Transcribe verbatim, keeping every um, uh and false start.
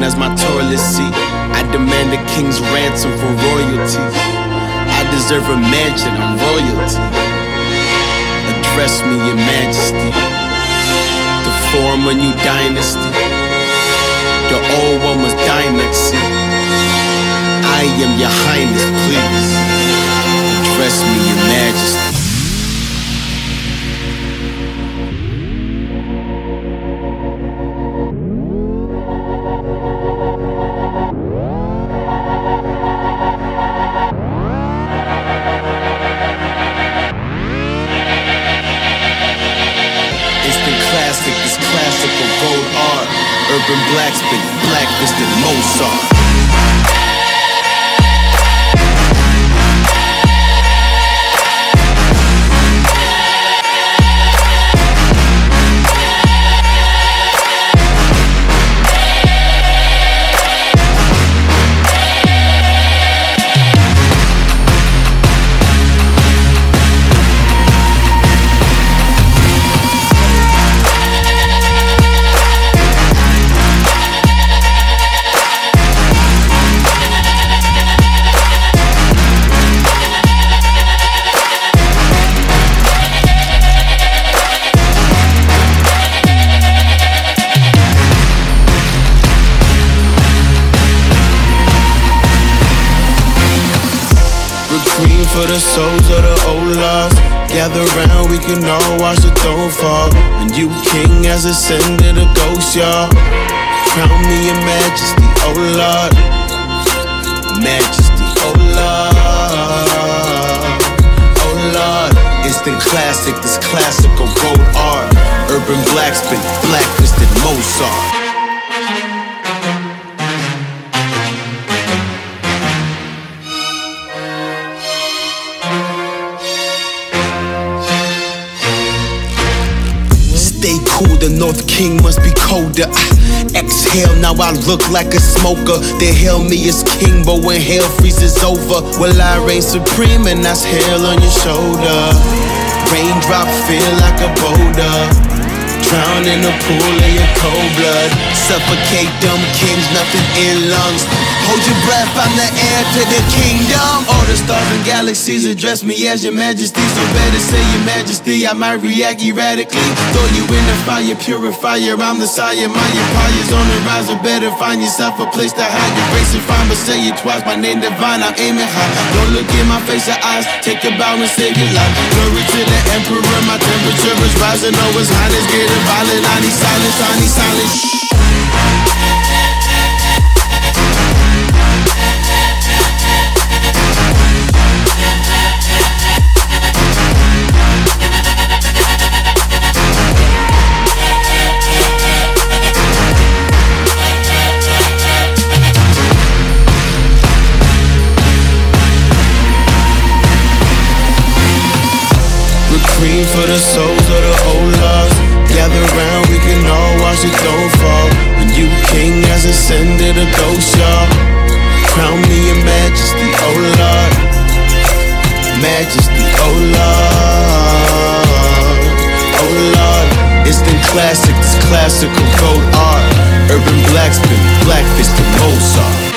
as my toilet seat. I demand a king's ransom for royalty. I deserve a mansion, I'm royalty. Address me, your majesty. To form a new dynasty. The old one was dynasty. I am your highness, please. Address me, your majesty. Classic, this classical gold art. Urban blacksmith, blacklisted Mozart. Green for the souls of the old lost. Gather round, we can all watch the throne fall. And you king has ascended a ghost, y'all. Crown me your majesty, oh Lord. Majesty, oh Lord. Oh Lord. Instant classic, this classical gold art. Urban blacksmith, blacklisted Mozart. Stay cool, the North King must be colder. I exhale, now I look like a smoker. They hail me as king, but when hell freezes over, well, I reign supreme, and that's hell on your shoulder. Raindrop feel like a boulder. Drown in a pool of your cold blood. Suffocate dumb kings, nothing in lungs. Hold your breath, I'm the heir to the kingdom. All the stars and galaxies address me as your majesty. So better say your majesty, I might react erratically. Throw you in the fire, purifier, I'm the sire. My empire's on the rise, or better find yourself a place to hide. Your grace is fine, but say it twice, my name divine, I'm aiming high. Don't look in my face or eyes, take a bow and save your life. Glory to the emperor, my temperature is rising. Oh, his highness getting violent, I need silence, I need silence. Shh. Green for the souls of the old lost. Gather round, we can all watch the throne fall. A new king has ascended a ghost, y'all. Crown me your majesty, oh Lord. Majesty, oh Lord. Oh Lord. Instant classic, this classical gold art. Urban blacksmith, blackfisted Mozart.